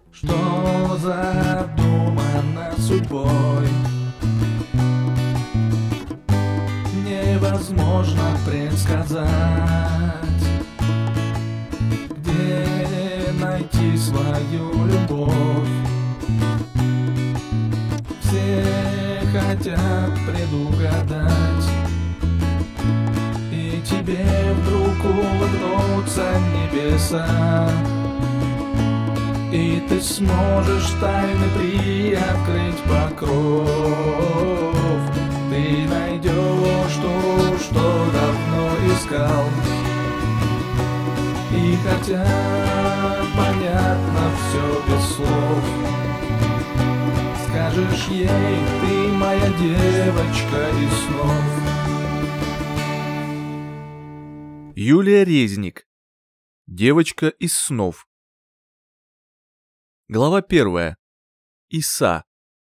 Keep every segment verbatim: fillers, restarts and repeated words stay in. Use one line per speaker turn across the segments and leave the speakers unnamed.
Что задумано судьбой, невозможно предсказать. Где найти свою любовь? Все хотят предугадать, и тебе вдруг улыбнутся небеса, и ты сможешь тайны приоткрыть покров. Ты найдешь то, что давно искал, и хотя понятно все без слов, скажешь ей: ты моя девочка из снов.
Юлия Резник. Девочка из снов. Глава первая. Иса.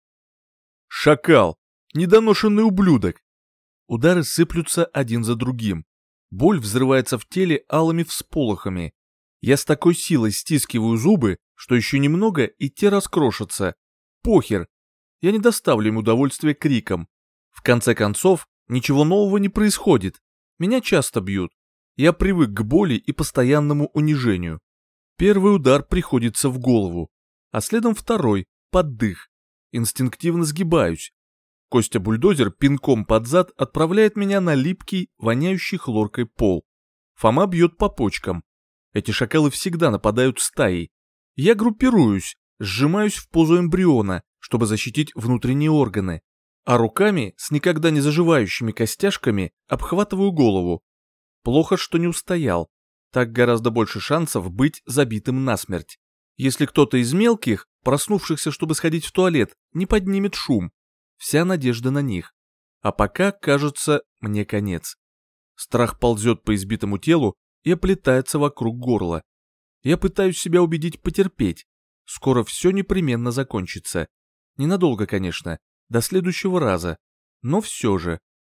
Шакал. Недоношенный ублюдок. Удары сыплются один за другим. Боль взрывается в теле алыми всполохами. Я с такой силой стискиваю зубы, что еще немного и те раскрошатся. Похер. Я не доставлю им удовольствия криком. В конце концов, ничего нового не происходит. Меня часто бьют. Я привык к боли и постоянному унижению. Первый удар приходится в голову, а следом второй, под дых. Инстинктивно сгибаюсь. Костя-бульдозер пинком под зад отправляет меня на липкий, воняющий хлоркой пол. Фома бьет по почкам. Эти шакалы всегда нападают стаей. Я группируюсь, сжимаюсь в позу эмбриона, чтобы защитить внутренние органы, а руками с никогда не заживающими костяшками обхватываю голову. Плохо, что не устоял. Так гораздо больше шансов быть забитым насмерть. Если кто-то из мелких, проснувшихся, чтобы сходить в туалет, не поднимет шум, вся надежда на них. А пока, кажется, мне конец. Страх ползет по избитому телу и оплетается вокруг горла. Я пытаюсь себя убедить потерпеть. Скоро все непременно закончится. Ненадолго, конечно, до следующего раза. Но все же.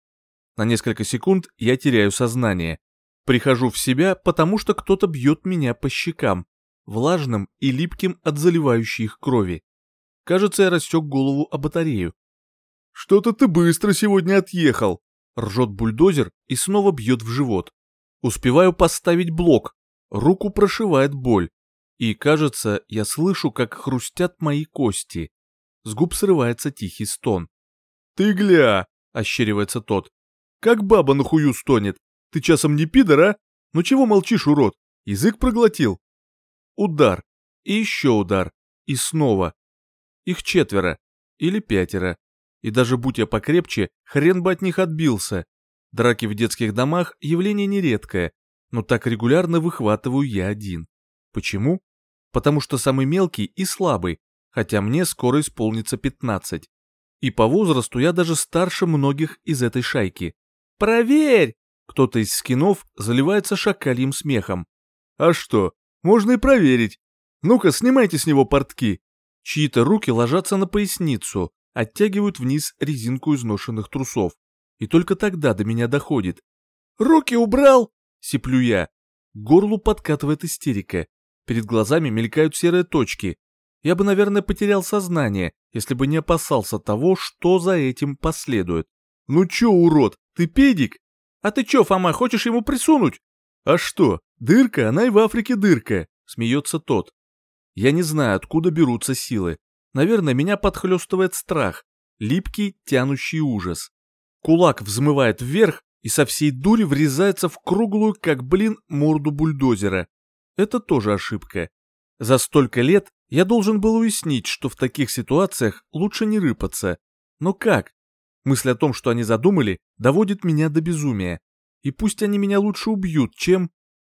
На несколько секунд я теряю сознание. Прихожу в себя, потому что кто-то бьет меня по щекам, влажным и липким от заливающей их крови. Кажется, я рассек голову о батарею. «Что-то ты быстро сегодня отъехал!» — ржет бульдозер и снова бьет в живот. Успеваю поставить блок, руку прошивает боль. И, кажется, я слышу, как хрустят мои кости. С губ срывается тихий стон. «Ты гля!» — ощеривается тот. «Как баба на хую стонет! Ты часом не пидор, а? Ну чего молчишь, урод? Язык проглотил?» Удар. И еще удар. И снова. Их четверо. Или пятеро. И даже будь я покрепче, хрен бы от них отбился. Драки в детских домах явление нередкое, но так регулярно выхватываю я один. Почему? Потому что самый мелкий и слабый, хотя мне скоро исполнится пятнадцать. И по возрасту я даже старше многих из этой шайки. «Проверь!» Кто-то из скинов заливается шакальим смехом. «А что, можно и проверить. Ну-ка, снимайте с него портки». Чьи-то руки ложатся на поясницу, оттягивают вниз резинку изношенных трусов. И только тогда до меня доходит. «Руки убрал!» — сиплю я. К горлу подкатывает истерика. Перед глазами мелькают серые точки. Я бы, наверное, потерял сознание, если бы не опасался того, что за этим последует. «Ну чё, урод, ты педик? А ты чё, Фома, хочешь ему присунуть?» «А что, дырка, она и в Африке дырка», — смеется тот. Я не знаю, откуда берутся силы. Наверное, меня подхлёстывает страх, липкий, тянущий ужас. Кулак взмывает вверх и со всей дури врезается в круглую, как блин, морду бульдозера. Это тоже ошибка. За столько лет я должен был уяснить, что в таких ситуациях лучше не рыпаться. Но как? Мысль о том, что они задумали, доводит меня до безумия. И пусть они меня лучше убьют, чем...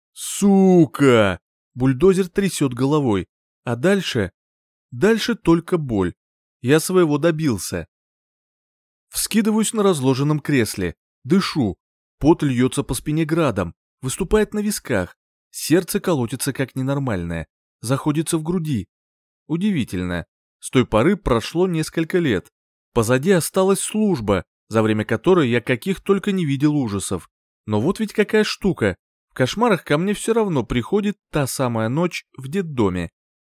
Сука! Бульдозер трясет головой. А дальше... Дальше только боль. Я своего добился. Вскидываюсь на разложенном кресле. Дышу. Пот льется по спине градом. Выступает на висках. Сердце колотится как ненормальное. Заходится в груди. Удивительно. С той поры прошло несколько лет. Позади осталась служба, за время которой я каких только не видел ужасов. Но вот ведь какая штука. В кошмарах ко мне все равно приходит та самая ночь в детдоме.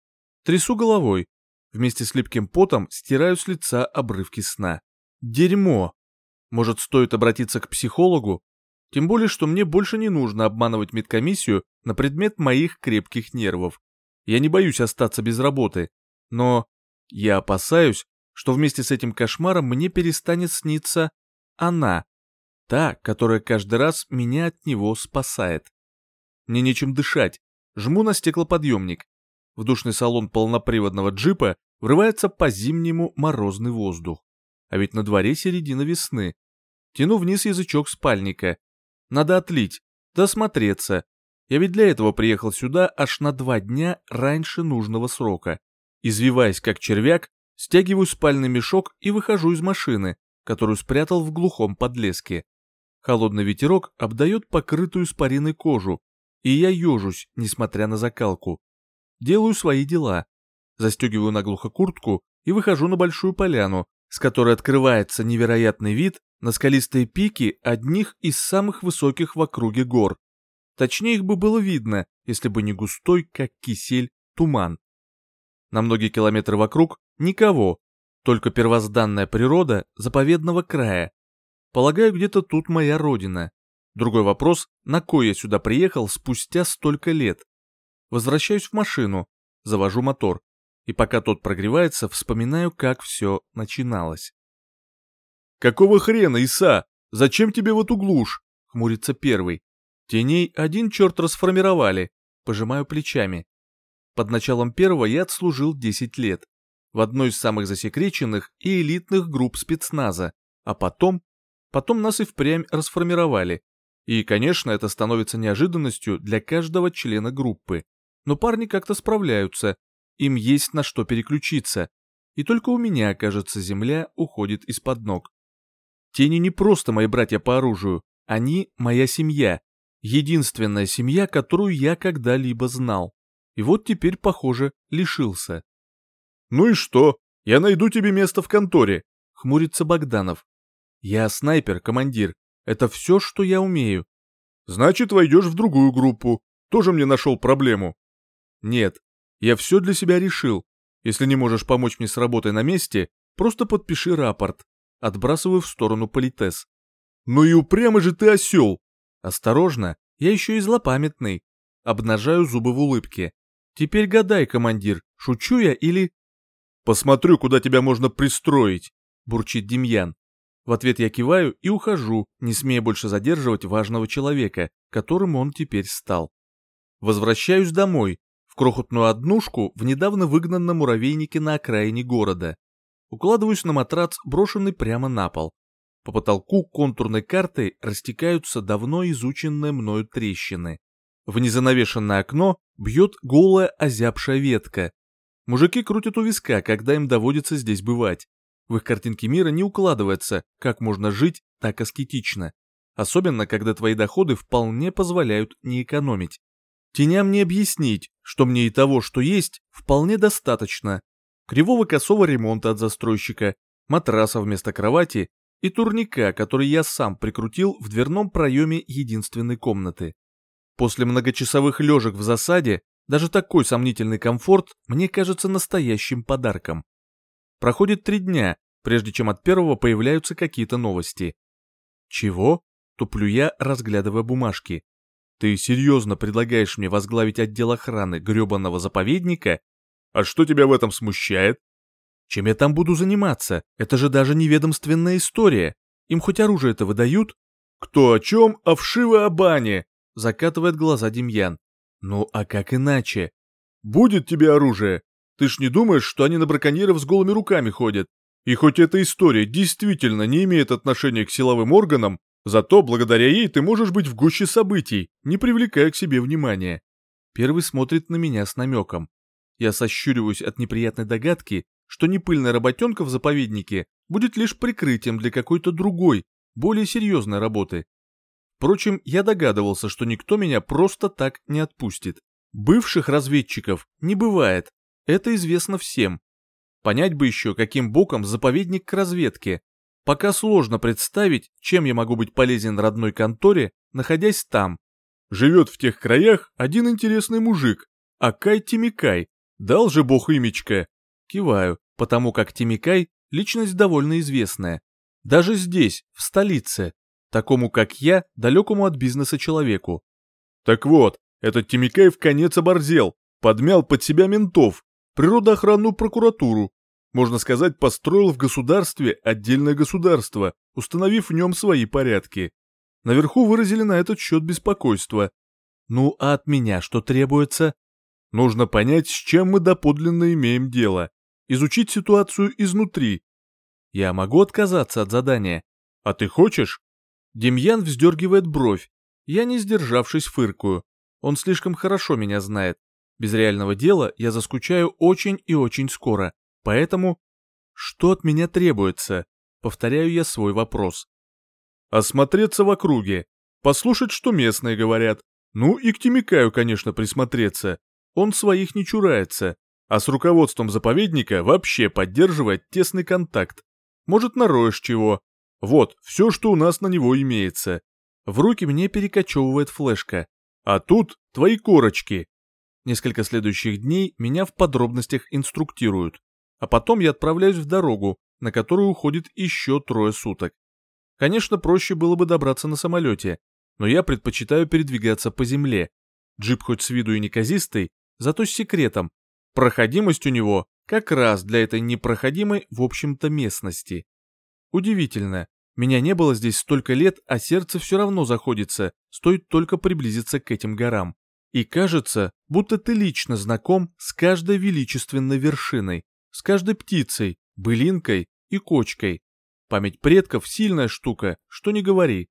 Трясу головой. Вместе с липким потом стираю с лица обрывки сна. Дерьмо. Может, стоит обратиться к психологу? Тем более, что мне больше не нужно обманывать медкомиссию на предмет моих крепких нервов. Я не боюсь остаться без работы, но я опасаюсь, что вместе с этим кошмаром мне перестанет сниться она, та, которая каждый раз меня от него спасает. Мне нечем дышать, жму на стеклоподъемник. В душный салон полноприводного джипа врывается по-зимнему морозный воздух. А ведь на дворе середина весны. Тяну вниз язычок спальника. Надо отлить, да осмотреться. Я ведь для этого приехал сюда аж на два дня раньше нужного срока. Извиваясь как червяк, стягиваю спальный мешок и выхожу из машины, которую спрятал в глухом подлеске. Холодный ветерок обдает покрытую испариной кожу, и я ежусь, несмотря на закалку. Делаю свои дела. Застегиваю наглухо куртку и выхожу на большую поляну, с которой открывается невероятный вид на скалистые пики одних из самых высоких в округе гор. Точнее, их бы было видно, если бы не густой, как кисель, туман. На многие километры вокруг никого, только первозданная природа заповедного края. Полагаю, где-то тут моя родина. Другой вопрос, на кой я сюда приехал спустя столько лет. Возвращаюсь в машину, завожу мотор, и пока тот прогревается, вспоминаю, как все начиналось.
«Какого хрена, Иса? Зачем тебе в эту глушь?» —
хмурится первый. Теней один черт расформировали, пожимаю плечами. Под началом первого я отслужил десять лет, в одной из самых засекреченных и элитных групп спецназа, а потом, потом нас и впрямь расформировали. И, конечно, это становится неожиданностью для каждого члена группы. Но парни как-то справляются, им есть на что переключиться, и только у меня, кажется, земля уходит из-под ног. Тени не просто мои братья по оружию, они моя семья, единственная семья, которую я когда-либо знал. И вот теперь, похоже, лишился.
«Ну и что? Я найду тебе место в конторе»,
— хмурится Богданов. «Я снайпер, командир. Это все, что я умею».
«Значит, войдешь в другую группу. Тоже мне нашел проблему».
«Нет, я все для себя решил. Если не можешь помочь мне с работой на месте, просто подпиши рапорт». Отбрасываю в сторону политес.
«Ну и упрямый же ты осел!»
«Осторожно, я еще и злопамятный». Обнажаю зубы в улыбке. «Теперь гадай, командир, шучу я или...»
«Посмотрю, куда тебя можно пристроить»,
— бурчит Демьян. В ответ я киваю и ухожу, не смея больше задерживать важного человека, которым он теперь стал. Возвращаюсь домой, в крохотную однушку в недавно выгнанном муравейнике на окраине города. Укладываюсь на матрац, брошенный прямо на пол. По потолку контурной картой растекаются давно изученные мною трещины. В незанавешенное окно бьет голая озябшая ветка. Мужики крутят у виска, когда им доводится здесь бывать. В их картинке мира не укладывается, как можно жить так аскетично. Особенно, когда твои доходы вполне позволяют не экономить. Теням не объяснить, что мне и того, что есть, вполне достаточно. Кривого косого ремонта от застройщика, матраса вместо кровати и турника, который я сам прикрутил в дверном проеме единственной комнаты. После многочасовых лежек в засаде даже такой сомнительный комфорт мне кажется настоящим подарком. Проходит три дня, прежде чем от первого появляются какие-то новости. «Чего?» — туплю я, разглядывая бумажки. «Ты серьезно предлагаешь мне возглавить отдел охраны гребаного заповедника?
А что тебя в этом смущает?»
«Чем я там буду заниматься? Это же даже не ведомственная история. Им хоть оружие-то выдают?»
«Кто о чем, а вшиво о бане!»
— закатывает глаза Демьян. «Ну а как иначе?»
«Будет тебе оружие. Ты ж не думаешь, что они на браконьеров с голыми руками ходят? И хоть эта история действительно не имеет отношения к силовым органам, зато благодаря ей ты можешь быть в гуще событий, не привлекая к себе внимания».
Первый смотрит на меня с намеком. Я сощуриваюсь от неприятной догадки, что непыльная работенка в заповеднике будет лишь прикрытием для какой-то другой, более серьезной работы. Впрочем, я догадывался, что никто меня просто так не отпустит. Бывших разведчиков не бывает, это известно всем. Понять бы еще, каким боком заповедник к разведке. Пока сложно представить, чем я могу быть полезен родной конторе, находясь там.
Живет в тех краях один интересный мужик, Акай Тимикай. Дал же бог имечко.
Киваю, потому как Тимикай – личность довольно известная. Даже здесь, в столице, такому как я, далекому от бизнеса человеку.
Так вот, этот Тимикай в конец оборзел, подмял под себя ментов, природоохранную прокуратуру. Можно сказать, построил в государстве отдельное государство, установив в нем свои порядки. Наверху выразили на этот счет беспокойство.
Ну а от меня что требуется?
Нужно понять, с чем мы доподлинно имеем дело. Изучить ситуацию изнутри.
Я могу отказаться от задания.
А ты хочешь?
Демьян вздергивает бровь. Я, не сдержавшись, фыркую. Он слишком хорошо меня знает. Без реального дела я заскучаю очень и очень скоро. Поэтому... Что от меня требуется? Повторяю я свой вопрос.
Осмотреться в округе. Послушать, что местные говорят. Ну и к Тимикаю, конечно, присмотреться. Он своих не чурается. А с руководством заповедника вообще поддерживает тесный контакт. Может, нароешь чего. Вот, все, что у нас на него имеется.
В руки мне перекочевывает флешка.
А тут твои корочки.
Несколько следующих дней меня в подробностях инструктируют. А потом я отправляюсь в дорогу, на которую уходит еще трое суток. Конечно, проще было бы добраться на самолете, но я предпочитаю передвигаться по земле. Джип хоть с виду и неказистый, зато с секретом. Проходимость у него как раз для этой непроходимой, в общем-то, местности. Удивительно, меня не было здесь столько лет, а сердце все равно заходится, стоит только приблизиться к этим горам. И кажется, будто ты лично знаком с каждой величественной вершиной, с каждой птицей, былинкой и кочкой. Память предков сильная штука, что не говори.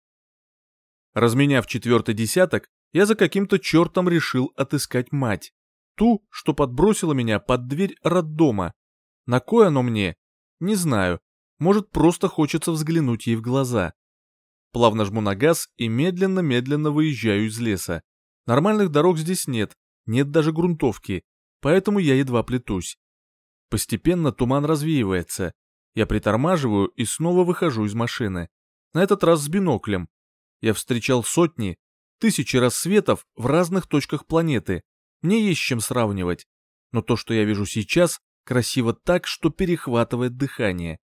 Разменяв четвертый десяток, я за каким-то чертом решил отыскать мать. Ту, что подбросила меня под дверь роддома. На кой оно мне? Не знаю. Может, просто хочется взглянуть ей в глаза. Плавно жму на газ и медленно-медленно выезжаю из леса. Нормальных дорог здесь нет, нет даже грунтовки, поэтому я едва плетусь. Постепенно туман развеивается. Я притормаживаю и снова выхожу из машины. На этот раз с биноклем. Я встречал сотни, тысячи рассветов в разных точках планеты. Мне есть с чем сравнивать. Но то, что я вижу сейчас, красиво так, что перехватывает дыхание.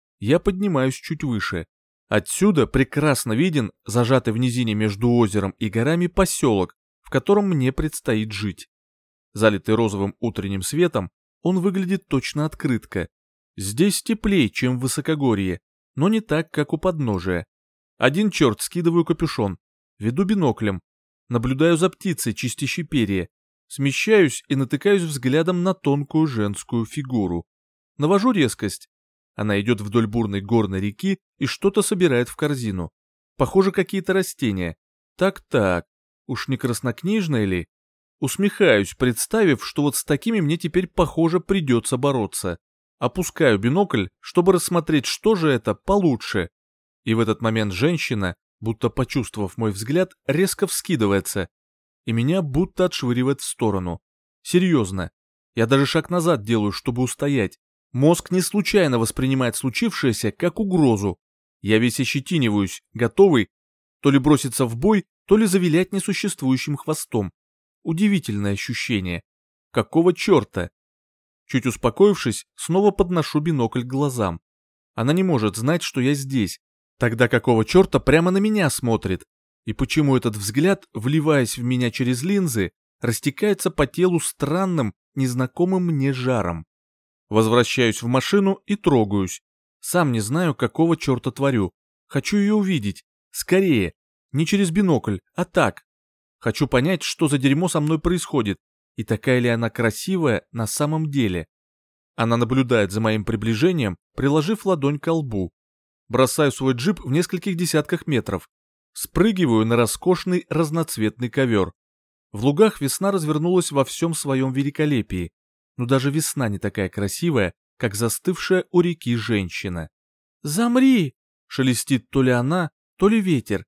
Я поднимаюсь чуть выше. Отсюда прекрасно виден зажатый в низине между озером и горами поселок, в котором мне предстоит жить. Залитый розовым утренним светом, он выглядит точно открытко. Здесь теплее, чем в высокогорье, но не так, как у подножия. Один черт скидываю капюшон, веду биноклем, наблюдаю за птицей, чистящей перья, смещаюсь и натыкаюсь взглядом на тонкую женскую фигуру. Навожу резкость. Она идет вдоль бурной горной реки и что-то собирает в корзину. Похоже, какие-то растения. Так-так, уж не краснокнижная ли? Усмехаюсь, представив, что вот с такими мне теперь, похоже, придется бороться. Опускаю бинокль, чтобы рассмотреть, что же это, получше. И в этот момент женщина, будто почувствовав мой взгляд, резко вскидывается. И меня будто отшвыривает в сторону. Серьезно. Я даже шаг назад делаю, чтобы устоять. Мозг не случайно воспринимает случившееся как угрозу. Я весь ощетиниваюсь, готовый то ли броситься в бой, то ли завилять несуществующим хвостом. Удивительное ощущение. Какого черта? Чуть успокоившись, снова подношу бинокль к глазам. Она не может знать, что я здесь. Тогда какого черта прямо на меня смотрит? И почему этот взгляд, вливаясь в меня через линзы, растекается по телу странным, незнакомым мне жаром? Возвращаюсь в машину и трогаюсь. Сам не знаю, какого черта творю. Хочу ее увидеть. Скорее. Не через бинокль, а так. Хочу понять, что за дерьмо со мной происходит. И такая ли она красивая на самом деле. Она наблюдает за моим приближением, приложив ладонь ко лбу. Бросаю свой джип в нескольких десятках метров. Спрыгиваю на роскошный разноцветный ковер. В лугах весна развернулась во всем своем великолепии. Но даже весна не такая красивая, как застывшая у реки женщина. «Замри!» — шелестит то ли она, то ли ветер.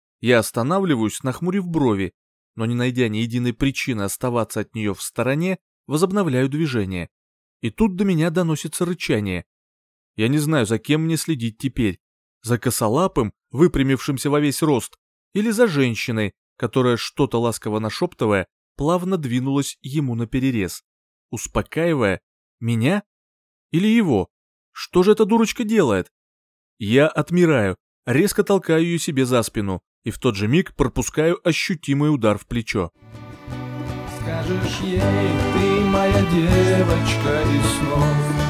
Я останавливаюсь, нахмурив брови, но не найдя ни единой причины оставаться от нее в стороне, возобновляю движение. И тут до меня доносится рычание. Я не знаю, за кем мне следить теперь. За косолапым, выпрямившимся во весь рост, или за женщиной, которая, что-то ласково нашептывая, плавно двинулась ему наперерез. успокаивая меня или его. Что же эта дурочка делает? Я отмираю, резко толкаю ее себе за спину и в тот же миг пропускаю ощутимый удар в плечо.
Скажешь ей, ты моя девочка из снов.